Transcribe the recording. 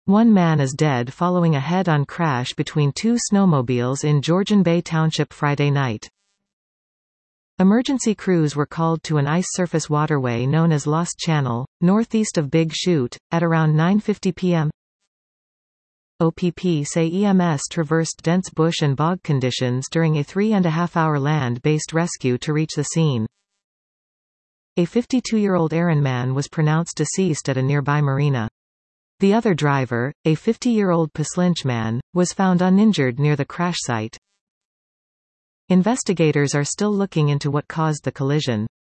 One man is dead following a head-on crash between two snowmobiles in Georgian Bay Township Friday night. Emergency crews were called to an ice surface waterway known as Lost Channel, northeast of Big Chute, at around 9:50 p.m. OPP say EMS traversed dense bush and bog conditions during a 3.5-hour land-based rescue to reach the scene. A 52-year-old errand man was pronounced deceased at a nearby marina. The other driver, a 50-year-old Paslinch man, was found uninjured near the crash site. Investigators are still looking into what caused the collision.